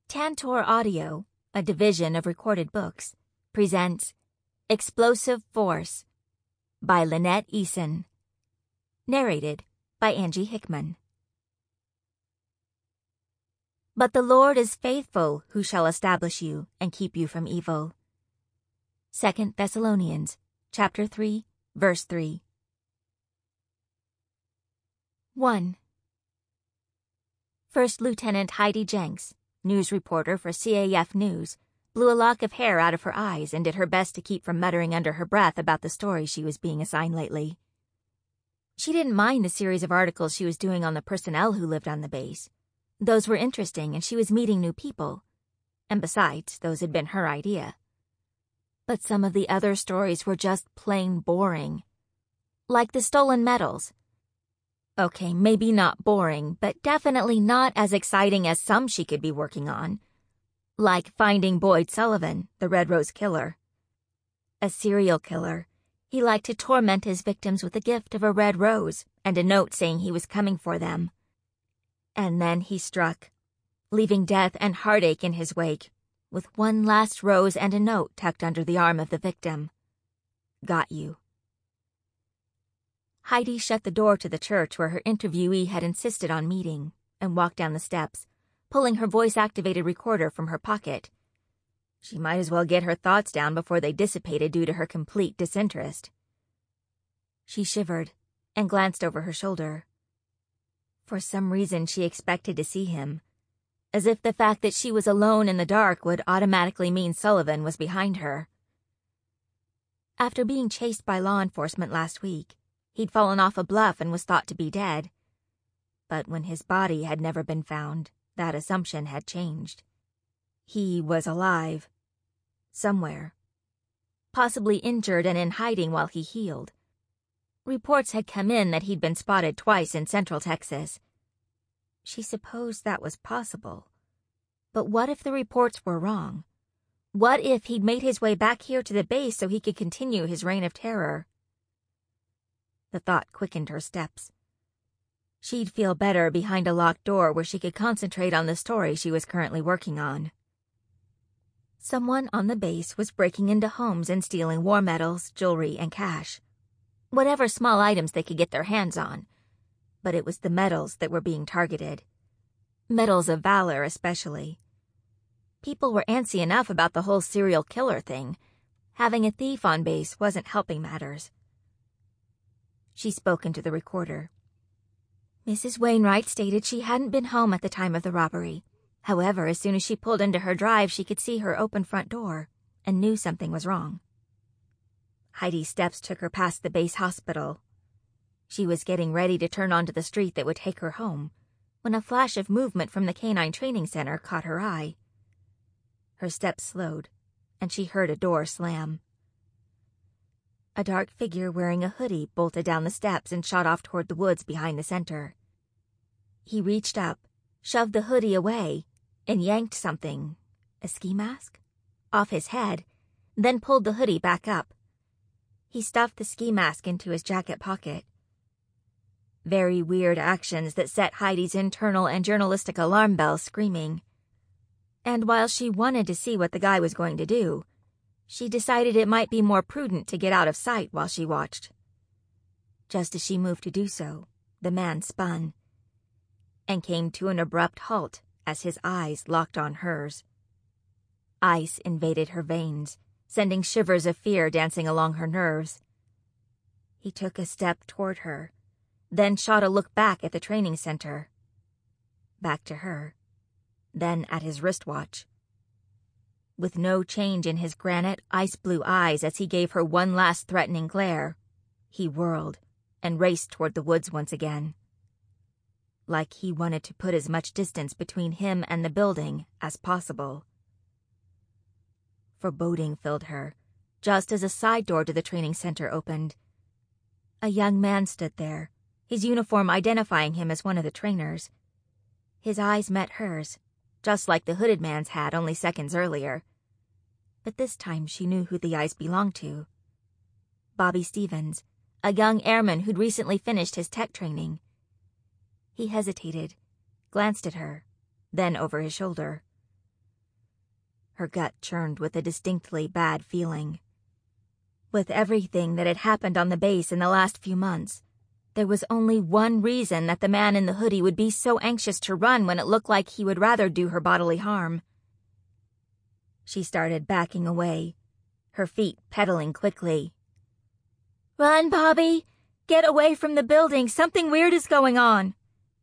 Tantor Audio, a division of Recorded Books, presents Explosive Force by Lynette Eason. Narrated by Angie Hickman. But the Lord is faithful, who shall establish you and keep you from evil. 2 Thessalonians, chapter 3, verse 3. 1. First Lieutenant Heidi Jenks, news reporter for CAF News, blew a lock of hair out of her eyes and did her best to keep from muttering under her breath about the story she was being assigned lately. She didn't mind the series of articles she was doing on the personnel who lived on the base. Those were interesting and she was meeting new people. And besides, those had been her idea. But some of the other stories were just plain boring. Like the stolen medals. Okay, maybe not boring, but definitely not as exciting as some she could be working on. Like finding Boyd Sullivan, the Red Rose Killer. A serial killer. He liked to torment his victims with the gift of a red rose and a note saying he was coming for them. And then he struck, leaving death and heartache in his wake, with one last rose and a note tucked under the arm of the victim. Got you. Heidi shut the door to the church where her interviewee had insisted on meeting and walked down the steps, pulling her voice-activated recorder from her pocket. She might as well get her thoughts down before they dissipated due to her complete disinterest. She shivered and glanced over her shoulder. For some reason she expected to see him, as if the fact that she was alone in the dark would automatically mean Sullivan was behind her. After being chased by law enforcement last week, he'd fallen off a bluff and was thought to be dead. But when his body had never been found, that assumption had changed. He was alive. Somewhere. Possibly injured and in hiding while he healed. Reports had come in that he'd been spotted twice in Central Texas. She supposed that was possible. But what if the reports were wrong? What if he'd made his way back here to the base so he could continue his reign of terror? The thought quickened her steps. She'd feel better behind a locked door where she could concentrate on the story she was currently working on. Someone on the base was breaking into homes and stealing war medals, jewelry, and cash. Whatever small items they could get their hands on. But it was the medals that were being targeted. Medals of valor, especially. People were antsy enough about the whole serial killer thing. Having a thief on base wasn't helping matters. She spoke into the recorder. Mrs. Wainwright stated she hadn't been home at the time of the robbery. However, as soon as she pulled into her drive, she could see her open front door and knew something was wrong. Heidi's steps took her past the base hospital. She was getting ready to turn onto the street that would take her home when a flash of movement from the Canine Training Center caught her eye. Her steps slowed, and she heard a door slam. A dark figure wearing a hoodie bolted down the steps and shot off toward the woods behind the center. He reached up, shoved the hoodie away, and yanked something, a ski mask, off his head, then pulled the hoodie back up. He stuffed the ski mask into his jacket pocket. Very weird actions that set Heidi's internal and journalistic alarm bells screaming. And while she wanted to see what the guy was going to do, she decided it might be more prudent to get out of sight while she watched. Just as she moved to do so, the man spun and came to an abrupt halt as his eyes locked on hers. Ice invaded her veins, sending shivers of fear dancing along her nerves. He took a step toward her, then shot a look back at the training center. Back to her, then at his wristwatch. With no change in his granite, ice-blue eyes as he gave her one last threatening glare, he whirled and raced toward the woods once again. Like he wanted to put as much distance between him and the building as possible. Foreboding filled her, just as a side door to the training center opened. A young man stood there, his uniform identifying him as one of the trainers. His eyes met hers, just like the hooded man's had only seconds earlier. But this time she knew who the eyes belonged to. Bobby Stevens, a young airman who'd recently finished his tech training. He hesitated, glanced at her, then over his shoulder. Her gut churned with a distinctly bad feeling. With everything that had happened on the base in the last few months, there was only one reason that the man in the hoodie would be so anxious to run when it looked like he would rather do her bodily harm. She started backing away, her feet pedaling quickly. "Run, Bobby! Get away from the building! Something weird is going on!"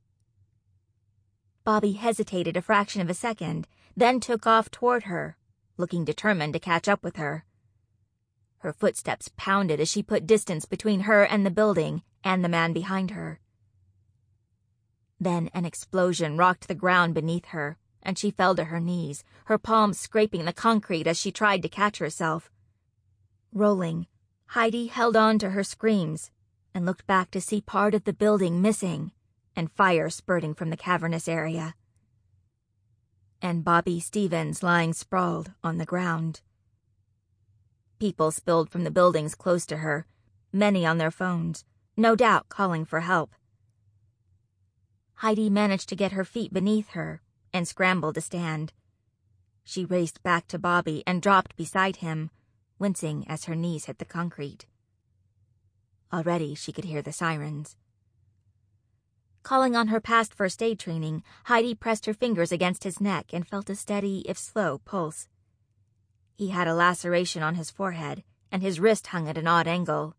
Bobby hesitated a fraction of a second, then took off toward her, looking determined to catch up with her. Her footsteps pounded as she put distance between her and the building and the man behind her. Then an explosion rocked the ground beneath her, and she fell to her knees, her palms scraping the concrete as she tried to catch herself. Rolling, Heidi held on to her screams and looked back to see part of the building missing and fire spurting from the cavernous area. And Bobby Stevens lying sprawled on the ground. People spilled from the buildings close to her, many on their phones, no doubt calling for help. Heidi managed to get her feet beneath her and scrambled to stand. She raced back to Bobby and dropped beside him, wincing as her knees hit the concrete. Already she could hear the sirens. Calling on her past first aid training, Heidi pressed her fingers against his neck and felt a steady, if slow, pulse. He had a laceration on his forehead, and his wrist hung at an odd angle.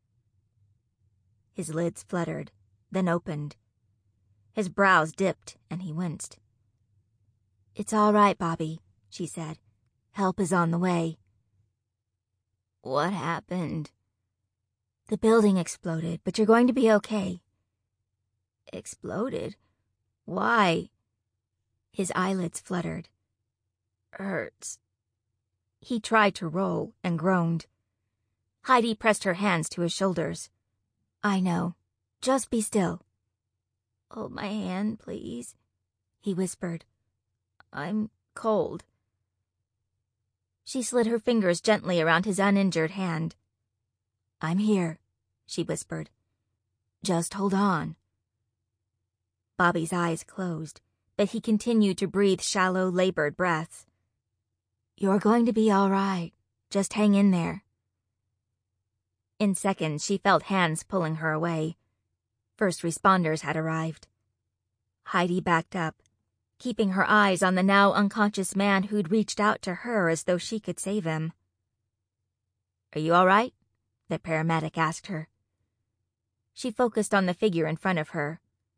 His lids fluttered, then opened. His brows dipped, and he winced. "It's all right, Bobby," she said. "Help is on the way." "What happened?" "The building exploded, but you're going to be okay." "Exploded? Why?" His eyelids fluttered. "Hurts." He tried to roll and groaned. Heidi pressed her hands to his shoulders. "I know. Just be still." "Hold my hand, please," he whispered. "I'm cold." She slid her fingers gently around his uninjured hand. "I'm here," she whispered. "Just hold on." Bobby's eyes closed, but he continued to breathe shallow, labored breaths. "You're going to be all right. Just hang in there." In seconds, she felt hands pulling her away. First responders had arrived. Heidi backed up, keeping her eyes on the now unconscious man who'd reached out to her as though she could save him. "Are you all right?" the paramedic asked her. She focused on the figure in front of her.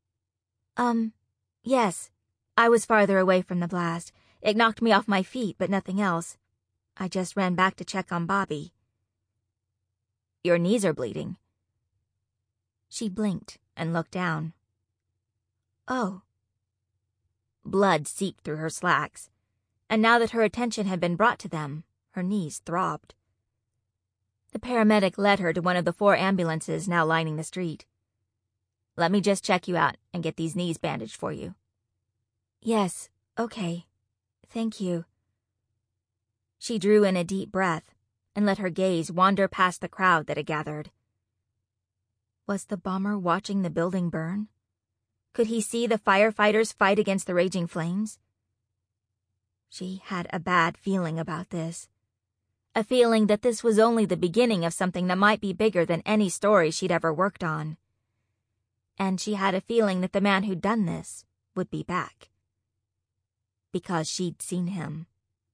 Yes. I was farther away from the blast. It knocked me off my feet, but nothing else. I just ran back to check on Bobby." "Your knees are bleeding." She blinked and looked down. "Oh." Blood seeped through her slacks, and now that her attention had been brought to them, her knees throbbed. The paramedic led her to one of the 4 ambulances now lining the street. "Let me just check you out and get these knees bandaged for you." "Yes, okay. Thank you." She drew in a deep breath and let her gaze wander past the crowd that had gathered. Was the bomber watching the building burn? Could he see the firefighters fight against the raging flames? She had a bad feeling about this. A feeling that this was only the beginning of something that might be bigger than any story she'd ever worked on. And she had a feeling that the man who'd done this would be back. Because she'd seen him.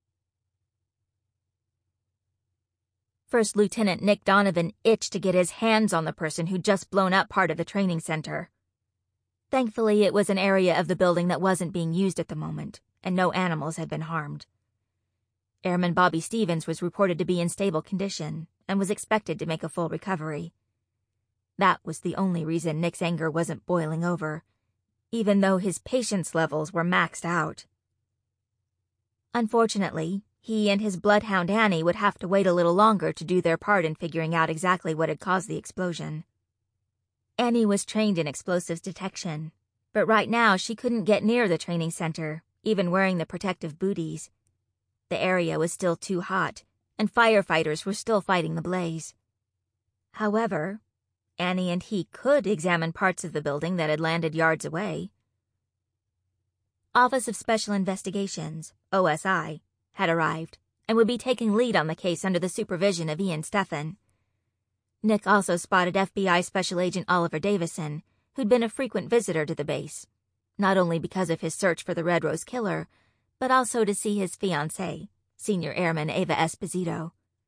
First Lieutenant Nick Donovan itched to get his hands on the person who'd just blown up part of the training center. Thankfully, it was an area of the building that wasn't being used at the moment, and no animals had been harmed. Airman Bobby Stevens was reported to be in stable condition and was expected to make a full recovery. That was the only reason Nick's anger wasn't boiling over, even though his patience levels were maxed out. Unfortunately, he and his bloodhound Annie would have to wait a little longer to do their part in figuring out exactly what had caused the explosion. Annie was trained in explosives detection, but right now she couldn't get near the training center, even wearing the protective booties. The area was still too hot, and firefighters were still fighting the blaze. However, Annie and he could examine parts of the building that had landed yards away. Office of Special Investigations, OSI, had arrived and would be taking lead on the case under the supervision of Ian Stephan. Nick also spotted FBI Special Agent Oliver Davison, who'd been a frequent visitor to the base, not only because of his search for the Red Rose killer, but also to see his fiancée, Senior Airman Ava Esposito.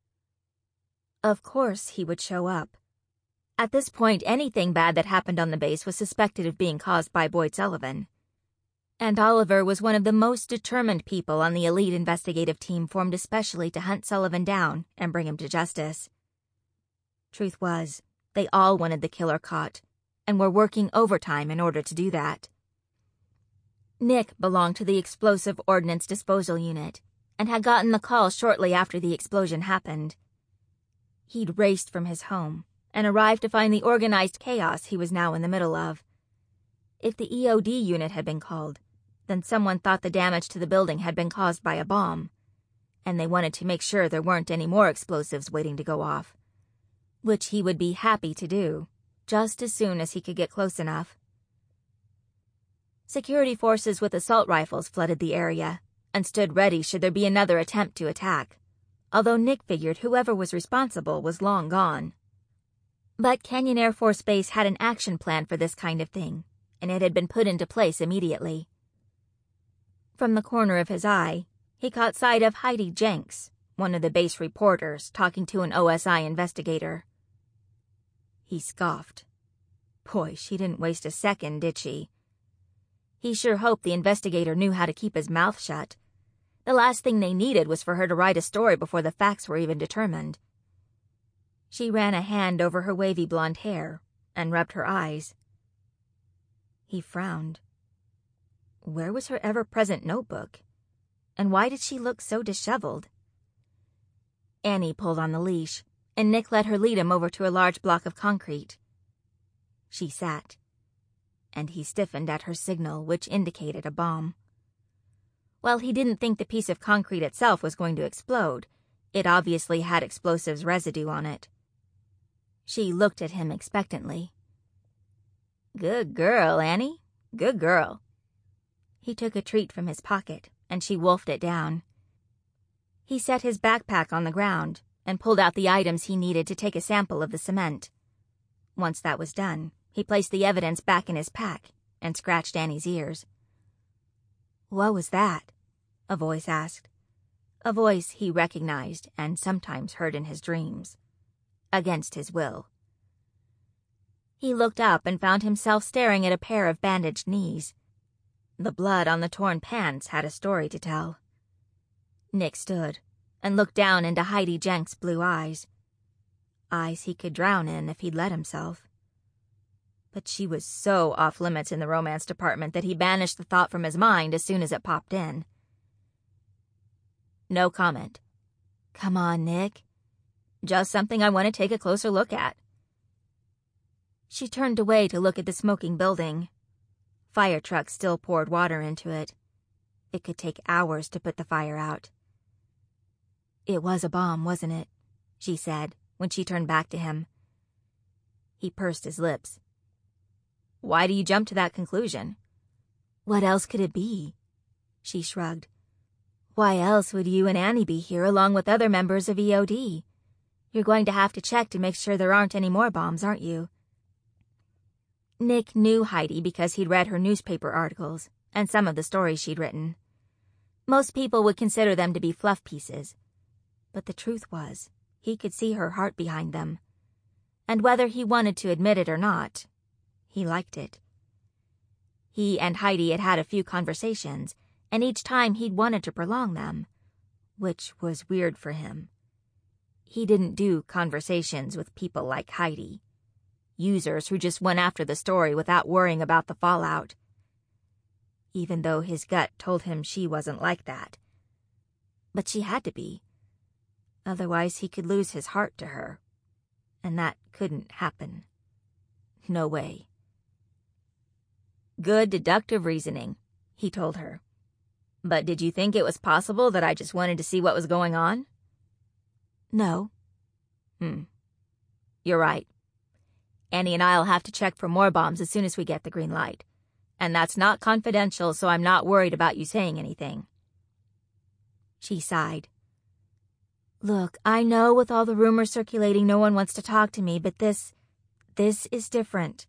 Of course he would show up. At this point, anything bad that happened on the base was suspected of being caused by Boyd Sullivan. And Oliver was one of the most determined people on the elite investigative team formed especially to hunt Sullivan down and bring him to justice. Truth was, they all wanted the killer caught, and were working overtime in order to do that. Nick belonged to the Explosive Ordnance Disposal Unit, and had gotten the call shortly after the explosion happened. He'd raced from his home, and arrived to find the organized chaos he was now in the middle of. If the EOD unit had been called, then someone thought the damage to the building had been caused by a bomb, and they wanted to make sure there weren't any more explosives waiting to go off, which he would be happy to do, just as soon as he could get close enough. Security forces with assault rifles flooded the area, and stood ready should there be another attempt to attack, although Nick figured whoever was responsible was long gone. But Canyon Air Force Base had an action plan for this kind of thing, and it had been put into place immediately. From the corner of his eye, he caught sight of Heidi Jenks, one of the base reporters, talking to an OSI investigator. He scoffed. Boy, she didn't waste a second, did she? He sure hoped the investigator knew how to keep his mouth shut. The last thing they needed was for her to write a story before the facts were even determined. She ran a hand over her wavy blonde hair and rubbed her eyes. He frowned. Where was her ever-present notebook? And why did she look so disheveled? Annie pulled on the leash, and Nick let her lead him over to a large block of concrete. She sat, and he stiffened at her signal, which indicated a bomb. While he didn't think the piece of concrete itself was going to explode, it obviously had explosives residue on it. She looked at him expectantly. Good girl, Annie. Good girl. He took a treat from his pocket, and she wolfed it down. He set his backpack on the ground and pulled out the items he needed to take a sample of the cement. Once that was done, he placed the evidence back in his pack and scratched Annie's ears. What was that? A voice asked. A voice he recognized and sometimes heard in his dreams. Against his will. He looked up and found himself staring at a pair of bandaged knees. The blood on the torn pants had a story to tell. Nick stood and looked down into Heidi Jenks' blue eyes. Eyes he could drown in if he'd let himself. But she was so off-limits in the romance department that he banished the thought from his mind as soon as it popped in. No comment. Come on, Nick. Just something I want to take a closer look at. She turned away to look at the smoking building. Fire trucks still poured water into it. It could take hours to put the fire out. It was a bomb, wasn't it? She said, when she turned back to him. He pursed his lips. Why do you jump to that conclusion? What else could it be? She shrugged. Why else would you and Annie be here along with other members of EOD? You're going to have to check to make sure there aren't any more bombs, aren't you? Nick knew Heidi because he'd read her newspaper articles and some of the stories she'd written. Most people would consider them to be fluff pieces. But the truth was, he could see her heart behind them. And whether he wanted to admit it or not, he liked it. He and Heidi had had a few conversations, and each time he'd wanted to prolong them, which was weird for him. He didn't do conversations with people like Heidi. Users who just went after the story without worrying about the fallout. Even though his gut told him she wasn't like that. But she had to be. Otherwise he could lose his heart to her. And that couldn't happen. No way. Good deductive reasoning, he told her. But did you think it was possible that I just wanted to see what was going on? No. You're right. Annie and I'll have to check for more bombs as soon as we get the green light. And that's not confidential, so I'm not worried about you saying anything. She sighed. Look, I know with all the rumors circulating no one wants to talk to me, but this is different.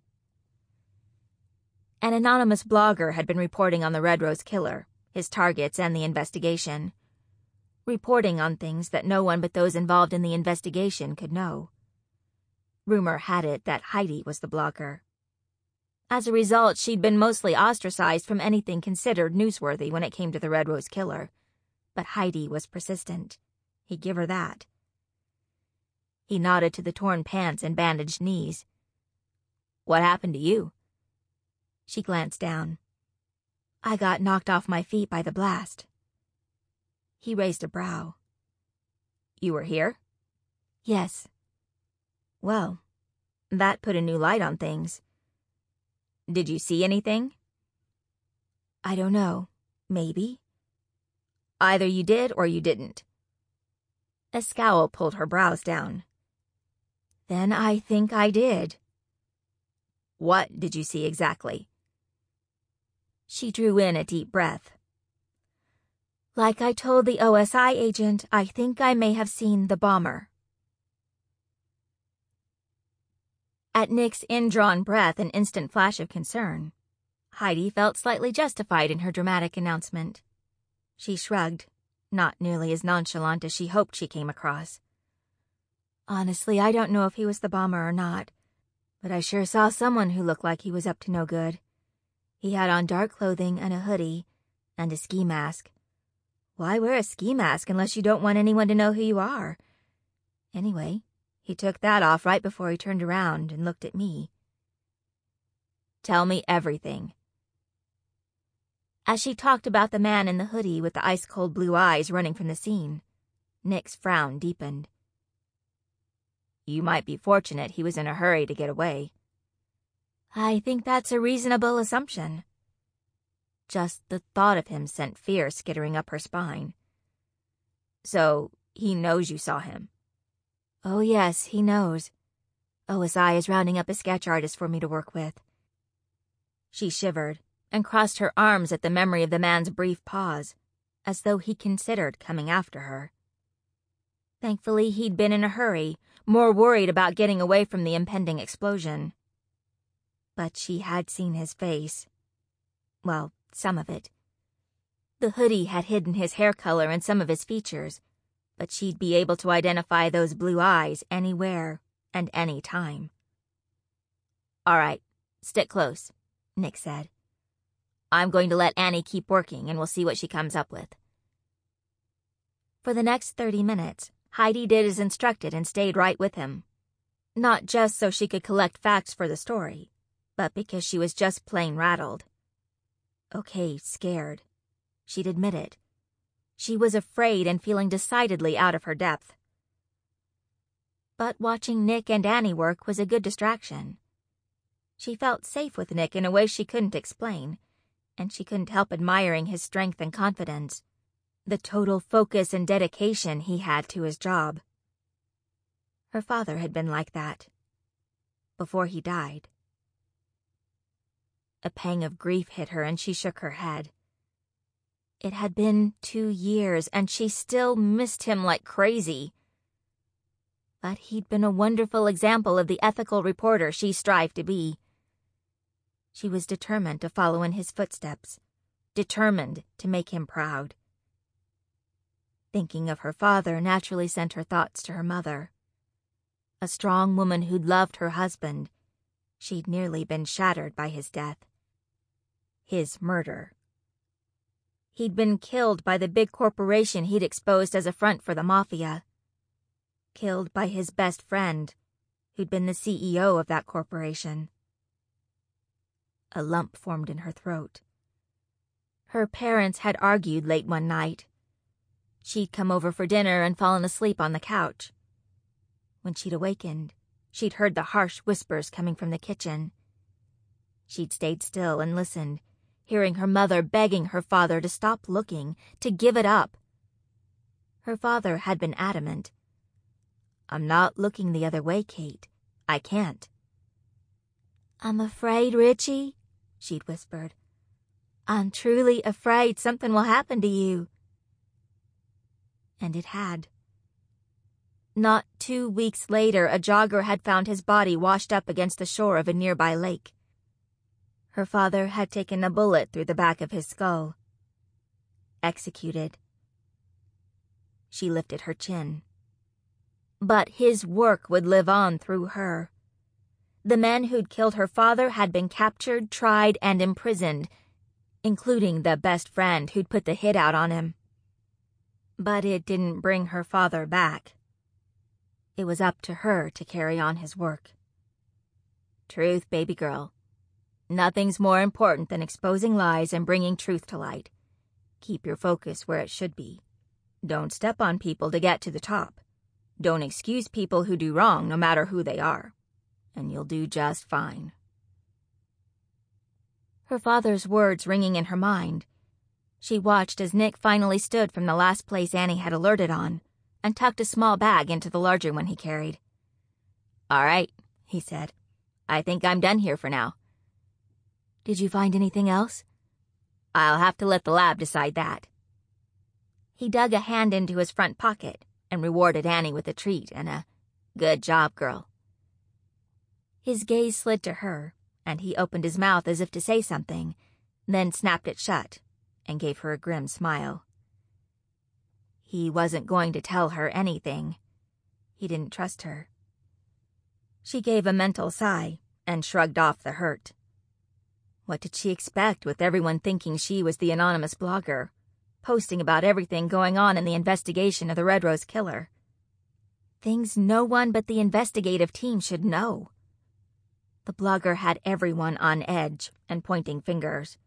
An anonymous blogger had been reporting on the Red Rose killer, his targets, and the investigation. Reporting on things that no one but those involved in the investigation could know. Rumor had it that Heidi was the blogger. As a result, she'd been mostly ostracized from anything considered newsworthy when it came to the Red Rose killer. But Heidi was persistent. He'd give her that. He nodded to the torn pants and bandaged knees. What happened to you? She glanced down. I got knocked off my feet by the blast. He raised a brow. You were here? Yes. Well, that put a new light on things. Did you see anything? I don't know. Maybe. Either you did or you didn't. A scowl pulled her brows down. Then I think I did. What did you see exactly? She drew in a deep breath. Like I told the OSI agent, I think I may have seen the bomber. At Nick's indrawn breath and instant flash of concern, Heidi felt slightly justified in her dramatic announcement. She shrugged, not nearly as nonchalant as she hoped she came across. Honestly, I don't know if he was the bomber or not, but I sure saw someone who looked like he was up to no good. He had on dark clothing and a hoodie, and a ski mask. Why wear a ski mask unless you don't want anyone to know who you are? Anyway, he took that off right before he turned around and looked at me. Tell me everything. As she talked about the man in the hoodie with the ice-cold blue eyes running from the scene, Nick's frown deepened. You might be fortunate he was in a hurry to get away. I think that's a reasonable assumption. Just the thought of him sent fear skittering up her spine. So, he knows you saw him? Oh yes, he knows. OSI is rounding up a sketch artist for me to work with. She shivered and crossed her arms at the memory of the man's brief pause, as though he considered coming after her. Thankfully, he'd been in a hurry, more worried about getting away from the impending explosion. But she had seen his face. Well, some of it. The hoodie had hidden his hair color and some of his features, but she'd be able to identify those blue eyes anywhere and any time. All right, stick close, Nick said. I'm going to let Annie keep working and we'll see what she comes up with. For the next 30 minutes, Heidi did as instructed and stayed right with him. Not just so she could collect facts for the story, but because she was just plain rattled. Okay, scared. She'd admit it. She was afraid and feeling decidedly out of her depth. But watching Nick and Annie work was a good distraction. She felt safe with Nick in a way she couldn't explain, and she couldn't help admiring his strength and confidence, the total focus and dedication he had to his job. Her father had been like that, before he died. A pang of grief hit her and she shook her head. It had been 2 years and she still missed him like crazy. But he'd been a wonderful example of the ethical reporter she strived to be. She was determined to follow in his footsteps, determined to make him proud. Thinking of her father naturally sent her thoughts to her mother. A strong woman who'd loved her husband. She'd nearly been shattered by his death. His murder. He'd been killed by the big corporation he'd exposed as a front for the mafia. Killed by his best friend, who'd been the CEO of that corporation. A lump formed in her throat. Her parents had argued late one night. She'd come over for dinner and fallen asleep on the couch. When she'd awakened, she'd heard the harsh whispers coming from the kitchen. She'd stayed still and listened, hearing her mother begging her father to stop looking, to give it up. Her father had been adamant. I'm not looking the other way, Kate. I can't. I'm afraid, Richie, she'd whispered. I'm truly afraid something will happen to you. And it had. Not 2 weeks later, a jogger had found his body washed up against the shore of a nearby lake. Her father had taken a bullet through the back of his skull. Executed. She lifted her chin. But his work would live on through her. The men who'd killed her father had been captured, tried, and imprisoned, including the best friend who'd put the hit out on him. But it didn't bring her father back. It was up to her to carry on his work. Truth, baby girl. Nothing's more important than exposing lies and bringing truth to light. Keep your focus where it should be. Don't step on people to get to the top. Don't excuse people who do wrong, no matter who they are. And you'll do just fine. Her father's words ringing in her mind, she watched as Nick finally stood from the last place Annie had alerted on and tucked a small bag into the larger one he carried. "All right," he said. "I think I'm done here for now." "Did you find anything else?" "I'll have to let the lab decide that." He dug a hand into his front pocket and rewarded Annie with a treat and a "good job, girl." His gaze slid to her, and he opened his mouth as if to say something, then snapped it shut and gave her a grim smile. He wasn't going to tell her anything. He didn't trust her. She gave a mental sigh and shrugged off the hurt. What did she expect with everyone thinking she was the anonymous blogger, posting about everything going on in the investigation of the Red Rose killer? Things no one but the investigative team should know. The blogger had everyone on edge and pointing fingers.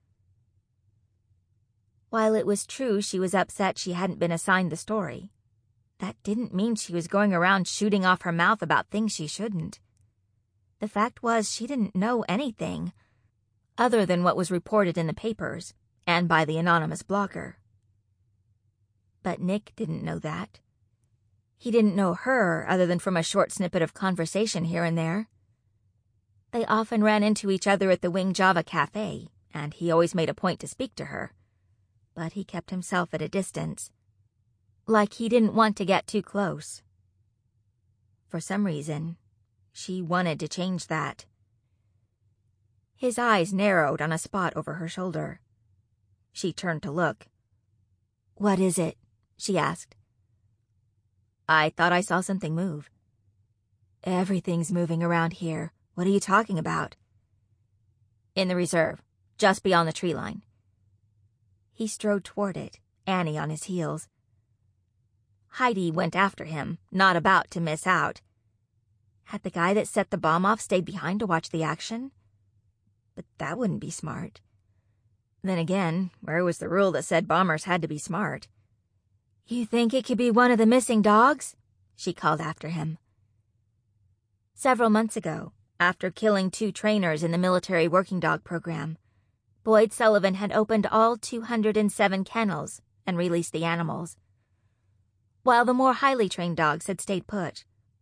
While it was true she was upset she hadn't been assigned the story, that didn't mean she was going around shooting off her mouth about things she shouldn't. The fact was she didn't know anything, other than what was reported in the papers and by the anonymous blogger. But Nick didn't know that. He didn't know her other than from a short snippet of conversation here and there. They often ran into each other at the Wing Java Cafe, and he always made a point to speak to her. But he kept himself at a distance, like he didn't want to get too close. For some reason, she wanted to change that. His eyes narrowed on a spot over her shoulder. She turned to look. "What is it?" she asked. "I thought I saw something move." "Everything's moving around here. What are you talking about?" "In the reserve, just beyond the tree line." He strode toward it, Annie on his heels. Heidi went after him, not about to miss out. Had the guy that set the bomb off stayed behind to watch the action? But that wouldn't be smart. Then again, where was the rule that said bombers had to be smart? "You think it could be one of the missing dogs?" she called after him. Several months ago, after killing 2 trainers in the military working dog program, Boyd Sullivan had opened all 207 kennels and released the animals, while the more highly trained dogs had stayed put.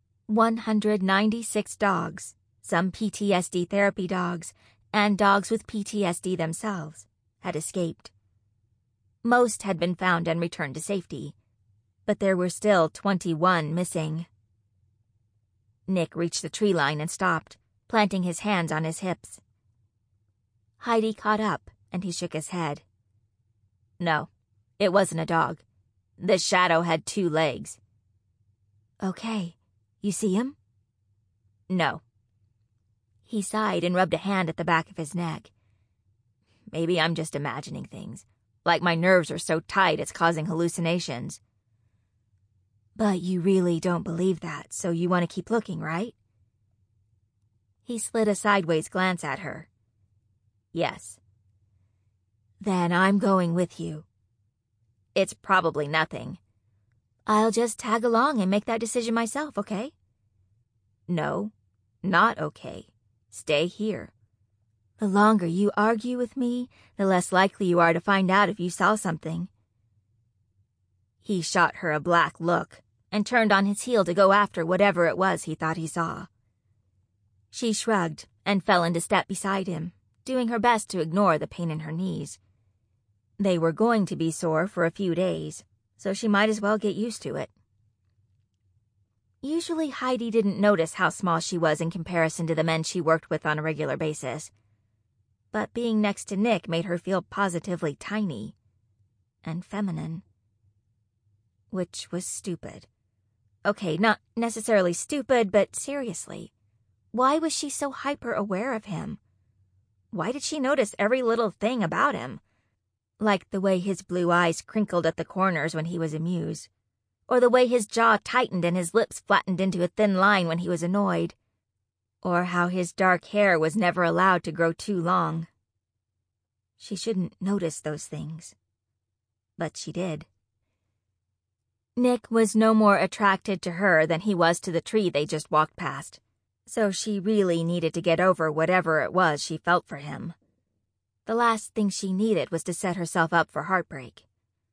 196 dogs, some PTSD therapy dogs, and dogs with PTSD themselves, had escaped. Most had been found and returned to safety, but there were still 21 missing. Nick reached the tree line and stopped, planting his hands on his hips. Heidi caught up, and he shook his head. "No, it wasn't a dog. The shadow had 2 legs." "Okay. You see him?" "No." He sighed and rubbed a hand at the back of his neck. "Maybe I'm just imagining things, like my nerves are so tight it's causing hallucinations." "But you really don't believe that, so you want to keep looking, right?" He slid a sideways glance at her. "Yes." "Then I'm going with you." "It's probably nothing." "I'll just tag along and make that decision myself, okay?" "No, not okay. Stay here." "The longer you argue with me, the less likely you are to find out if you saw something." He shot her a black look and turned on his heel to go after whatever it was he thought he saw. She shrugged and fell into step beside him, doing her best to ignore the pain in her knees. They were going to be sore for a few days, so she might as well get used to it. Usually Heidi didn't notice how small she was in comparison to the men she worked with on a regular basis. But being next to Nick made her feel positively tiny and feminine. Which was stupid. Okay, not necessarily stupid, but seriously. Why was she so hyper-aware of him? Why did she notice every little thing about him? Like the way his blue eyes crinkled at the corners when he was amused, or the way his jaw tightened and his lips flattened into a thin line when he was annoyed, or how his dark hair was never allowed to grow too long. She shouldn't notice those things, but she did. Nick was no more attracted to her than he was to the tree they just walked past, so she really needed to get over whatever it was she felt for him. The last thing she needed was to set herself up for heartbreak.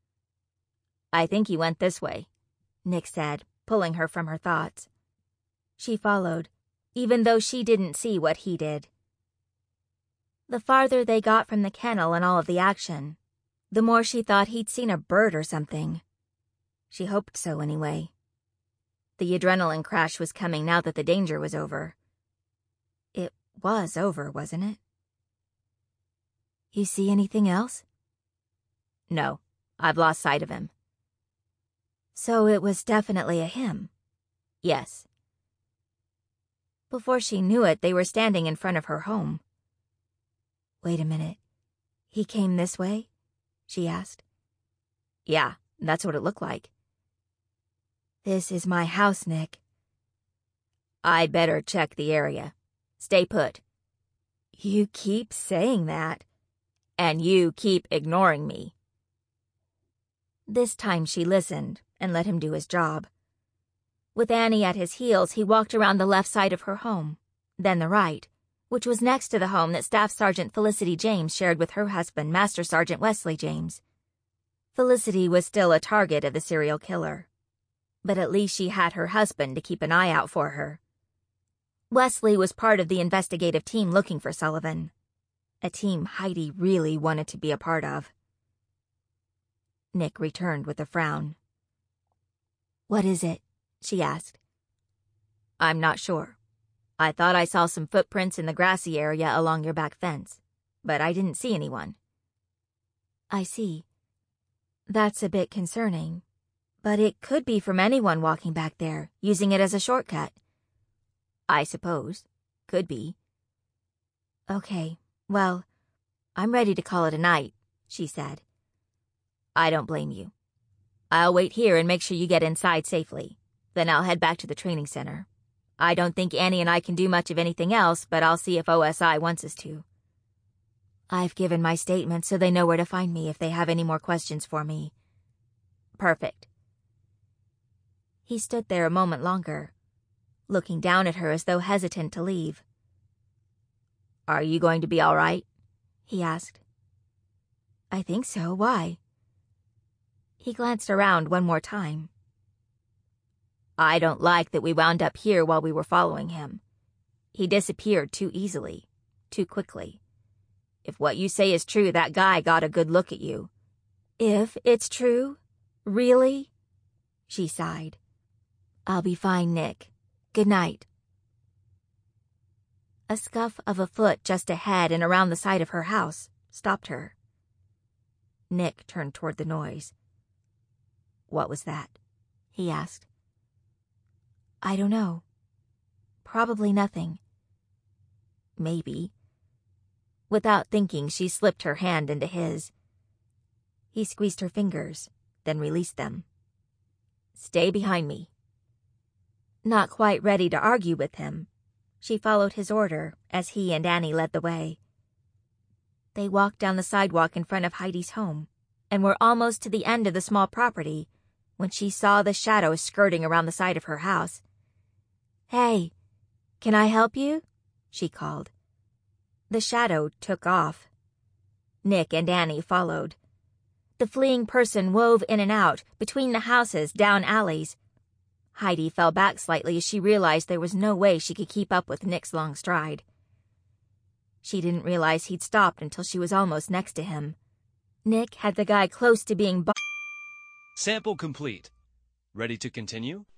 "I think he went this way," Nick said, pulling her from her thoughts. She followed, even though she didn't see what he did. The farther they got from the kennel and all of the action, the more she thought he'd seen a bird or something. She hoped so anyway. The adrenaline crash was coming now that the danger was over. It was over, wasn't it? "You see anything else?" "No, I've lost sight of him." "So it was definitely a him?" "Yes." Before she knew it, they were standing in front of her home. "Wait a minute. He came this way?" she asked. "Yeah, that's what it looked like." "This is my house, Nick." "I'd better check the area. Stay put." "You keep saying that." "And you keep ignoring me." This time she listened and let him do his job. With Annie at his heels, he walked around the left side of her home, then the right, which was next to the home that Staff Sergeant Felicity James shared with her husband, Master Sergeant Wesley James. Felicity was still a target of the serial killer, but at least she had her husband to keep an eye out for her. Wesley was part of the investigative team looking for Sullivan, a team Heidi really wanted to be a part of. Nick returned with a frown. "What is it?" she asked. "I'm not sure. I thought I saw some footprints in the grassy area along your back fence, but I didn't see anyone." "I see. That's a bit concerning, but it could be from anyone walking back there, using it as a shortcut." "I suppose. Could be." "Okay, well, I'm ready to call it a night," she said. "I don't blame you. I'll wait here and make sure you get inside safely. Then I'll head back to the training center. I don't think Annie and I can do much of anything else, but I'll see if OSI wants us to." "I've given my statement so they know where to find me if they have any more questions for me." "Perfect." He stood there a moment longer, looking down at her as though hesitant to leave. "Are you going to be all right?" he asked. "I think so. Why?" He glanced around one more time. "I don't like that we wound up here while we were following him. He disappeared too easily, too quickly. If what you say is true, that guy got a good look at you." "If it's true? Really?" She sighed. "I'll be fine, Nick. Good night." A scuff of a foot just ahead and around the side of her house stopped her. Nick turned toward the noise. "What was that?" he asked. "I don't know. Probably nothing." "Maybe." Without thinking, she slipped her hand into his. He squeezed her fingers, then released them. "Stay behind me." Not quite ready to argue with him, she followed his order as he and Annie led the way. They walked down the sidewalk in front of Heidi's home and were almost to the end of the small property when she saw the shadow skirting around the side of her house. "Hey, can I help you?" she called. The shadow took off. Nick and Annie followed. The fleeing person wove in and out, between the houses, down alleys. Heidi fell back slightly as she realized there was no way she could keep up with Nick's long stride. She didn't realize he'd stopped until she was almost next to him. Nick had the guy close to being Sample complete. Ready to continue?